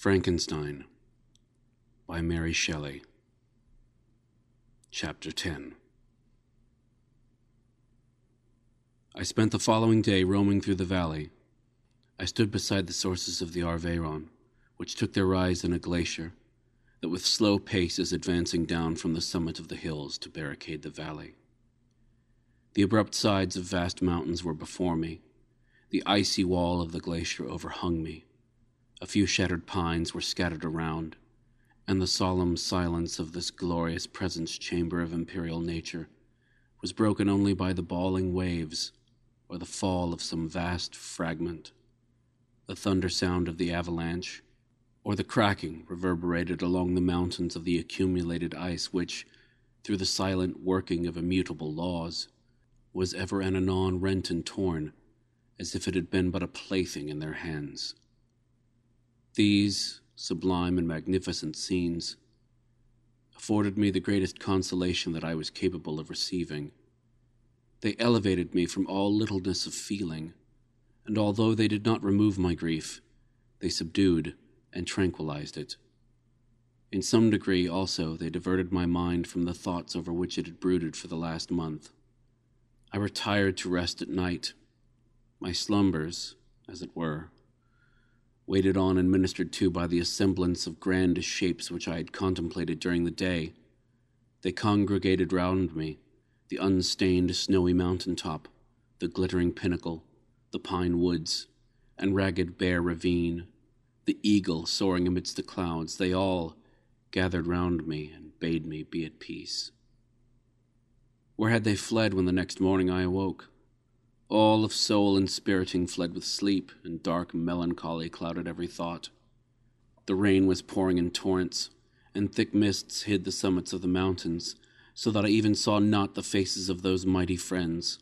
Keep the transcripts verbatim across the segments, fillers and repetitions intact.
Frankenstein by Mary Shelley. Chapter ten. I spent the following day roaming through the valley. I stood beside the sources of the Arveyron, which took their rise in a glacier that with slow pace is advancing down from the summit of the hills to barricade the valley. The abrupt sides of vast mountains were before me. The icy wall of the glacier overhung me. A few shattered pines were scattered around, and the solemn silence of this glorious presence chamber of imperial nature was broken only by the bawling waves or the fall of some vast fragment, the thunder sound of the avalanche, or the cracking reverberated along the mountains of the accumulated ice which, through the silent working of immutable laws, was ever and anon rent and torn, as if it had been but a plaything in their hands. These sublime and magnificent scenes afforded me the greatest consolation that I was capable of receiving. They elevated me from all littleness of feeling, and although they did not remove my grief, they subdued and tranquilized it. In some degree, also, they diverted my mind from the thoughts over which it had brooded for the last month. I retired to rest at night. My slumbers, as it were, waited on and ministered to by the assemblance of grand shapes which I had contemplated during the day. They congregated round me, the unstained snowy mountain-top, the glittering pinnacle, the pine woods, and ragged bare ravine, the eagle soaring amidst the clouds. They all gathered round me and bade me be at peace. Where had they fled when the next morning I awoke? All of soul and spiriting fled with sleep, and dark melancholy clouded every thought. The rain was pouring in torrents, and thick mists hid the summits of the mountains, so that I even saw not the faces of those mighty friends.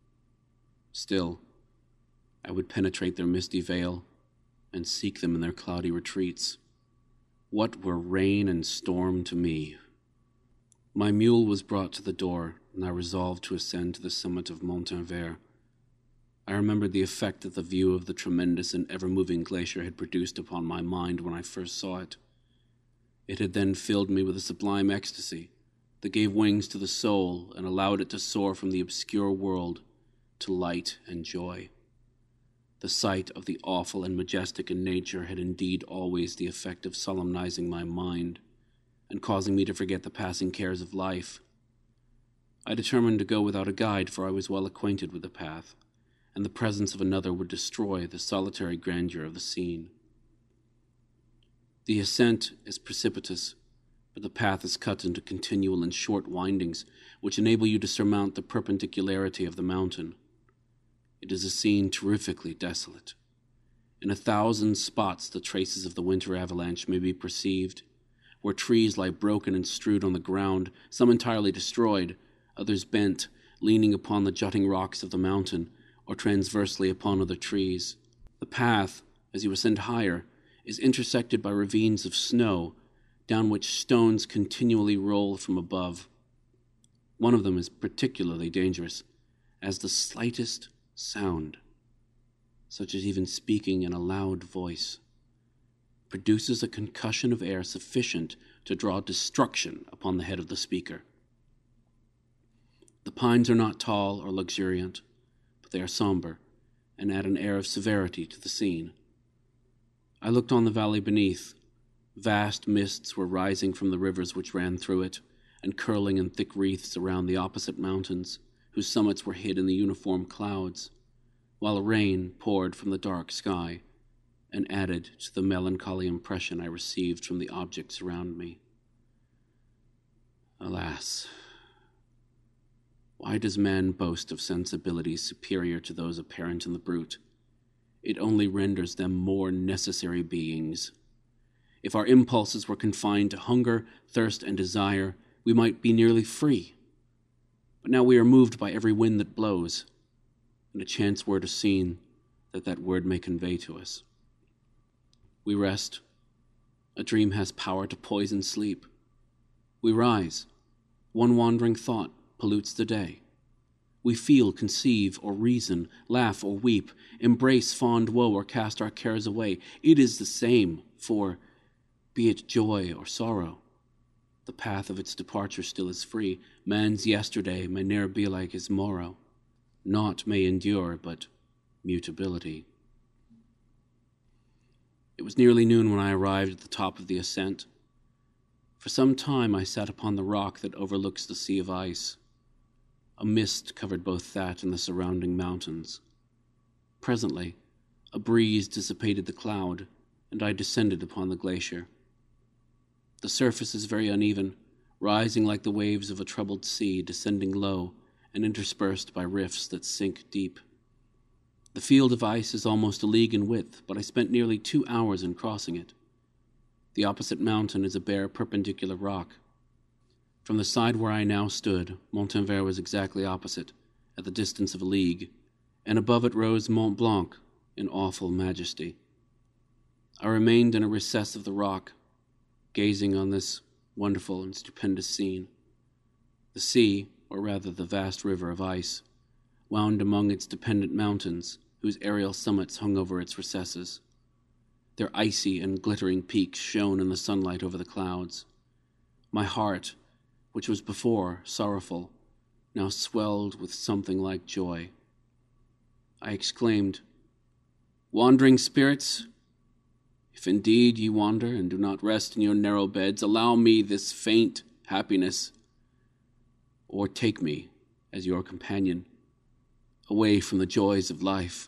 Still, I would penetrate their misty veil, and seek them in their cloudy retreats. What were rain and storm to me? My mule was brought to the door, and I resolved to ascend to the summit of Montanvert. I remembered the effect that the view of the tremendous and ever-moving glacier had produced upon my mind when I first saw it. It had then filled me with a sublime ecstasy that gave wings to the soul and allowed it to soar from the obscure world to light and joy. The sight of the awful and majestic in nature had indeed always the effect of solemnizing my mind and causing me to forget the passing cares of life. I determined to go without a guide, for I was well acquainted with the path, and the presence of another would destroy the solitary grandeur of the scene. The ascent is precipitous, but the path is cut into continual and short windings, which enable you to surmount the perpendicularity of the mountain. It is a scene terrifically desolate. In a thousand spots the traces of the winter avalanche may be perceived, where trees lie broken and strewed on the ground, some entirely destroyed, others bent, leaning upon the jutting rocks of the mountain, or transversely upon other trees. The path, as you ascend higher, is intersected by ravines of snow, down which stones continually roll from above. One of them is particularly dangerous, as the slightest sound, such as even speaking in a loud voice, produces a concussion of air sufficient to draw destruction upon the head of the speaker. The pines are not tall or luxuriant, but they are somber, and add an air of severity to the scene. I looked on the valley beneath. Vast mists were rising from the rivers which ran through it, and curling in thick wreaths around the opposite mountains, whose summits were hid in the uniform clouds, while rain poured from the dark sky, and added to the melancholy impression I received from the objects around me. Alas! Why does man boast of sensibilities superior to those apparent in the brute? It only renders them more necessary beings. If our impulses were confined to hunger, thirst, and desire, we might be nearly free. But now we are moved by every wind that blows, and a chance word is seen that that word may convey to us. We rest. A dream has power to poison sleep. We rise. One wandering thought pollutes the day. We feel, conceive, or reason, laugh or weep, embrace fond woe or cast our cares away. It is the same, for Be it joy or sorrow, the path of its departure still is free. Man's yesterday may ne'er be like his morrow. Naught may endure but mutability. It was nearly noon when I arrived at the top of the ascent. For some time I sat upon the rock that overlooks the sea of ice. A mist covered both that and the surrounding mountains. Presently, a breeze dissipated the cloud, and I descended upon the glacier. The surface is very uneven, rising like the waves of a troubled sea, descending low and interspersed by rifts that sink deep. The field of ice is almost a league in width, but I spent nearly two hours in crossing it. The opposite mountain is a bare perpendicular rock. From the side where I now stood, Montanvert was exactly opposite, at the distance of a league, and above it rose Mont Blanc in awful majesty. I remained in a recess of the rock, gazing on this wonderful and stupendous scene. The sea, or rather the vast river of ice, wound among its dependent mountains, whose aerial summits hung over its recesses. Their icy and glittering peaks shone in the sunlight over the clouds. My heart, which was before sorrowful, now swelled with something like joy. I exclaimed, "Wandering spirits, if indeed ye wander and do not rest in your narrow beds, allow me this faint happiness, or take me as your companion, away from the joys of life."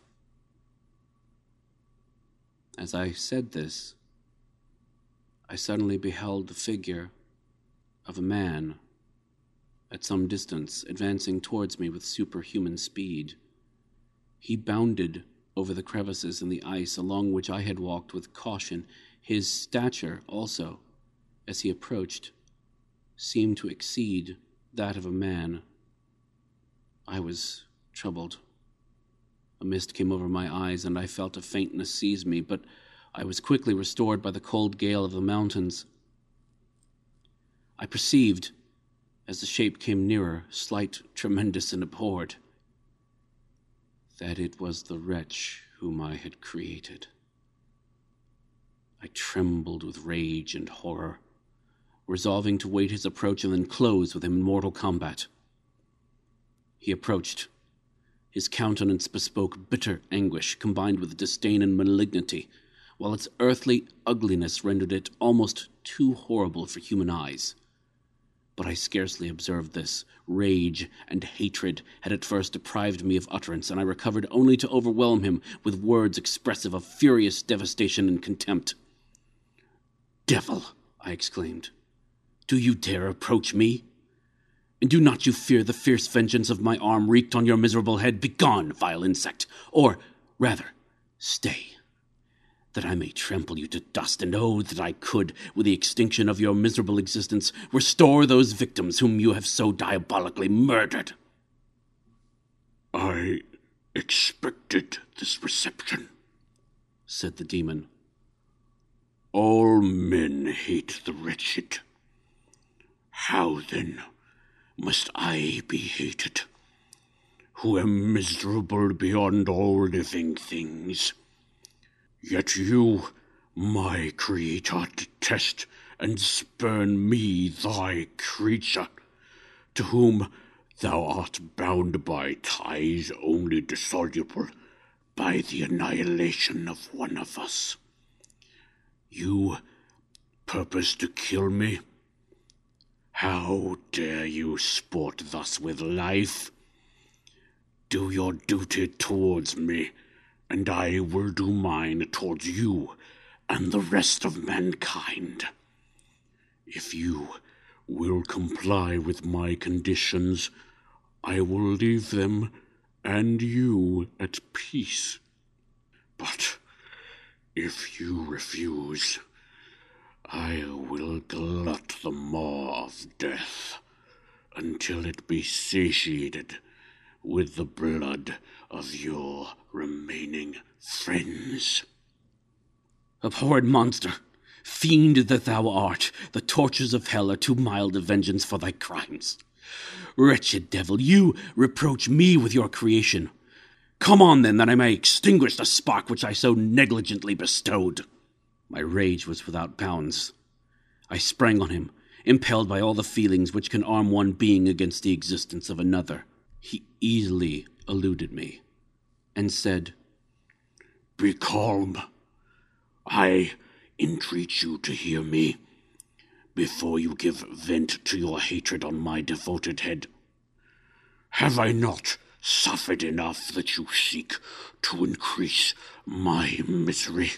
As I said this, I suddenly beheld the figure of a man at some distance, advancing towards me with superhuman speed. He bounded over the crevices in the ice along which I had walked with caution. His stature also, as he approached, seemed to exceed that of a man. I was troubled. A mist came over my eyes, and I felt a faintness seize me, but I was quickly restored by the cold gale of the mountains. I perceived, as the shape came nearer, slight, tremendous, and abhorred, that it was the wretch whom I had created. I trembled with rage and horror, resolving to wait his approach and then close with him in mortal combat. He approached. His countenance bespoke bitter anguish, combined with disdain and malignity, while its earthly ugliness rendered it almost too horrible for human eyes. But I scarcely observed this. Rage and hatred had at first deprived me of utterance, and I recovered only to overwhelm him with words expressive of furious devastation and contempt. "Devil!" I exclaimed. "Do you dare approach me? And do not you fear the fierce vengeance of my arm wreaked on your miserable head? Begone, vile insect! Or, rather, stay, that I may trample you to dust, and oh, that I could, with the extinction of your miserable existence, restore those victims whom you have so diabolically murdered." "I expected this reception," said the demon. "All men hate the wretched. How, then, must I be hated, who am miserable beyond all living things? Yet you, my creator, detest and spurn me, thy creature, to whom thou art bound by ties only dissoluble by the annihilation of one of us. You purpose to kill me? How dare you sport thus with life? Do your duty towards me, and I will do mine towards you and the rest of mankind. If you will comply with my conditions, I will leave them and you at peace. But if you refuse, I will glut the maw of death until it be satiated with the blood of your remaining friends." "Abhorred monster, fiend that thou art, the tortures of hell are too mild a vengeance for thy crimes. Wretched devil, you reproach me with your creation. Come on, then, that I may extinguish the spark which I so negligently bestowed." My rage was without bounds. I sprang on him, impelled by all the feelings which can arm one being against the existence of another. He easily eluded me, and said, "Be calm. I entreat you to hear me, before you give vent to your hatred on my devoted head. Have I not suffered enough that you seek to increase my misery?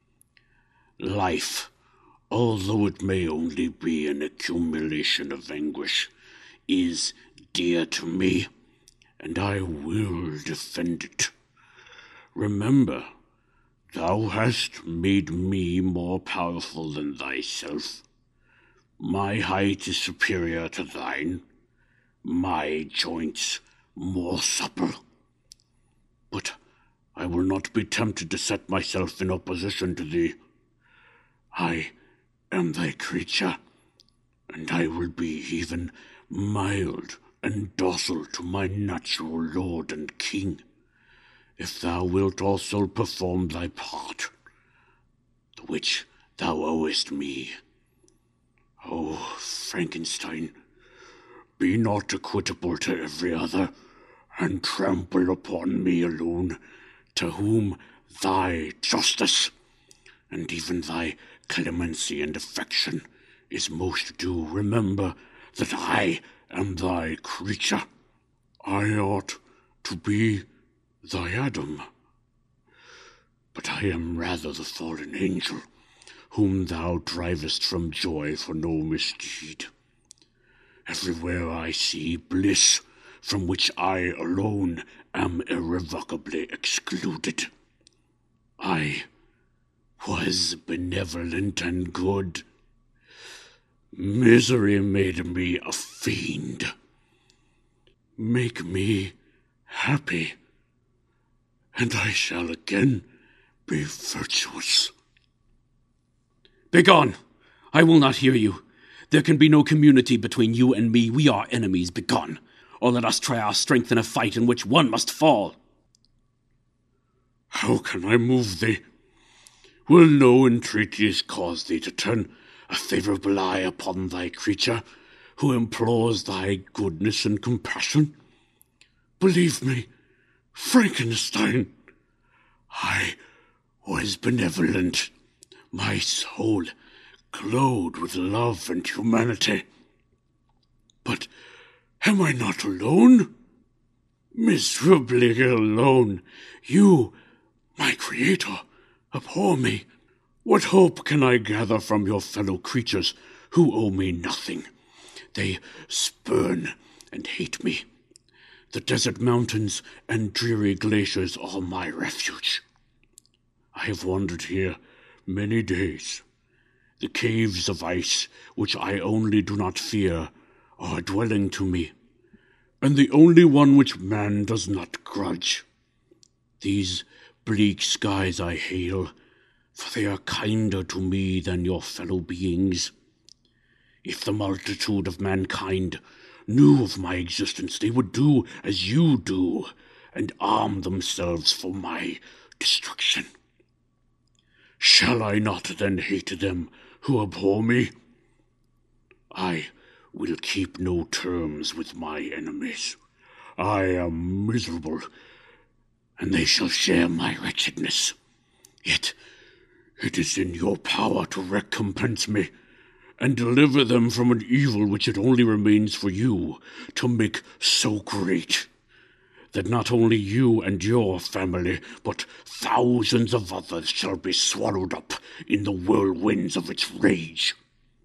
Life, although it may only be an accumulation of anguish, is dear to me, and I will defend it. Remember, thou hast made me more powerful than thyself. My height is superior to thine, my joints more supple. But I will not be tempted to set myself in opposition to thee. I am thy creature, and I will be even mild and docile to my natural lord and king, if thou wilt also perform thy part, the which thou owest me. Oh, Frankenstein, be not equitable to every other, and trample upon me alone, to whom thy justice, and even thy clemency and affection, is most due. Remember that I am thy creature. I ought to be thy Adam, but I am rather the fallen angel, whom thou drivest from joy for no misdeed. Everywhere I see bliss, from which I alone am irrevocably excluded. I was benevolent and good. Misery made me a fiend. Make me happy, and I shall again be virtuous." "Begone! I will not hear you. There can be no community between you and me. We are enemies. Begone! Or let us try our strength in a fight in which one must fall." "How can I move thee? Will no entreaties cause thee to turn a favourable eye upon thy creature, who implores thy goodness and compassion? Believe me, Frankenstein, I was benevolent. My soul glowed with love and humanity. But am I not alone? Miserably alone. You, my creator, abhor me. What hope can I gather from your fellow creatures who owe me nothing? They spurn and hate me. The desert mountains and dreary glaciers are my refuge. I have wandered here many days. The caves of ice, which I only do not fear, are a dwelling to me, and the only one which man does not grudge. These bleak skies I hail, for they are kinder to me than your fellow beings. If the multitude of mankind knew of my existence, they would do as you do, and arm themselves for my destruction. Shall I not then hate them who abhor me? I will keep no terms with my enemies. I am miserable, and they shall share my wretchedness. Yet it is in your power to recompense me, and deliver them from an evil which it only remains for you to make so great, that not only you and your family, but thousands of others shall be swallowed up in the whirlwinds of its rage.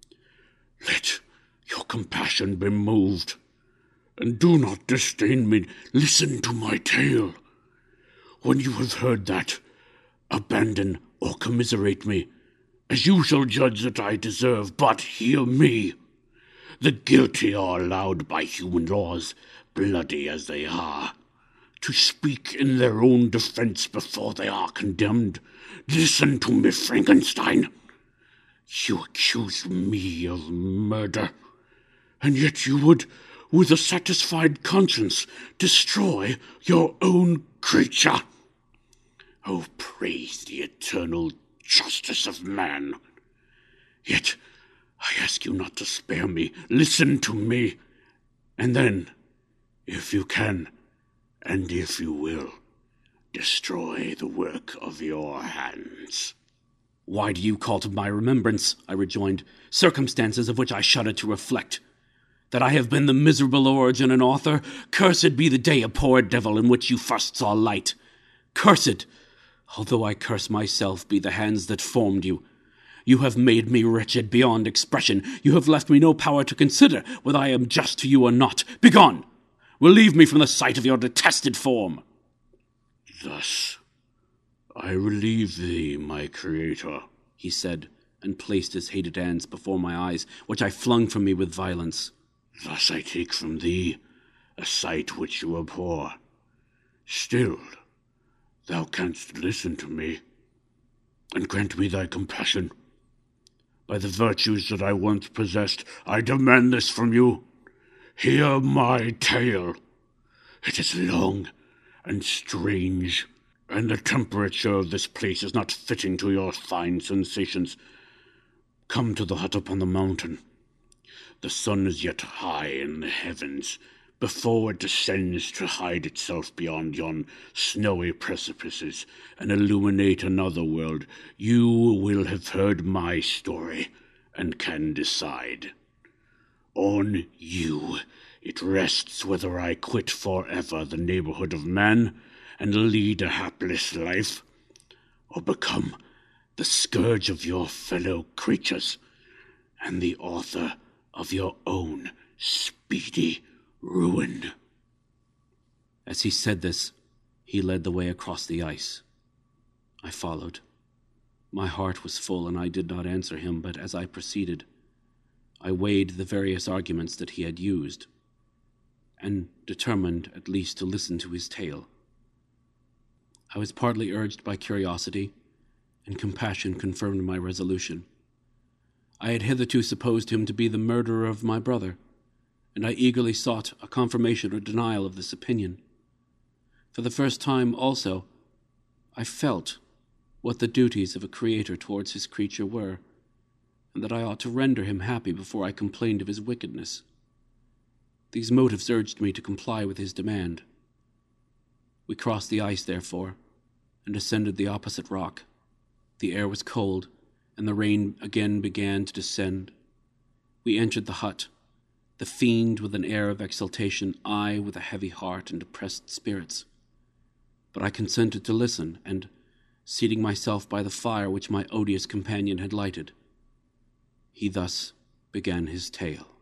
Let your compassion be moved, and do not disdain me. Listen to my tale. When you have heard that, abandon or commiserate me, as you shall judge that I deserve. But hear me. The guilty are allowed by human laws, bloody as they are, to speak in their own defense before they are condemned. Listen to me, Frankenstein. You accuse me of murder, and yet you would, with a satisfied conscience, destroy your own creature. Oh, praise the eternal justice of man. Yet I ask you not to spare me. Listen to me. And then, if you can, and if you will, destroy the work of your hands. Why do you call to my remembrance, I rejoined, circumstances of which I shudder to reflect? That I have been the miserable origin and author? Cursed be the day, a poor devil, in which you first saw light. Cursed, although I curse myself, be the hands that formed you. You have made me wretched beyond expression. You have left me no power to consider whether I am just to you or not. Begone! Relieve me from the sight of your detested form. Thus, I relieve thee, my creator, he said, and placed his hated hands before my eyes, which I flung from me with violence. Thus I take from thee a sight which you abhor. Still, thou canst listen to me, and grant me thy compassion. By the virtues that I once possessed, I demand this from you. Hear my tale. It is long and strange, and the temperature of this place is not fitting to your fine sensations. Come to the hut upon the mountain. The sun is yet high in the heavens, before it descends to hide itself beyond yon snowy precipices and illuminate another world. You will have heard my story, and can decide. On you it rests whether I quit forever the neighborhood of man, and lead a hapless life, or become the scourge of your fellow creatures, and the author of your own speedy ruin. As he said this, he led the way across the ice. I followed. My heart was full, and I did not answer him, but as I proceeded, I weighed the various arguments that he had used, and determined at least to listen to his tale. I was partly urged by curiosity, and compassion confirmed my resolution. I had hitherto supposed him to be the murderer of my brother, and I eagerly sought a confirmation or denial of this opinion. For the first time, also, I felt what the duties of a creator towards his creature were, and that I ought to render him happy before I complained of his wickedness. These motives urged me to comply with his demand. We crossed the ice, therefore, and ascended the opposite rock. The air was cold, and the rain again began to descend. We entered the hut, the fiend with an air of exultation, I with a heavy heart and depressed spirits. But I consented to listen, and, seating myself by the fire which my odious companion had lighted, he thus began his tale.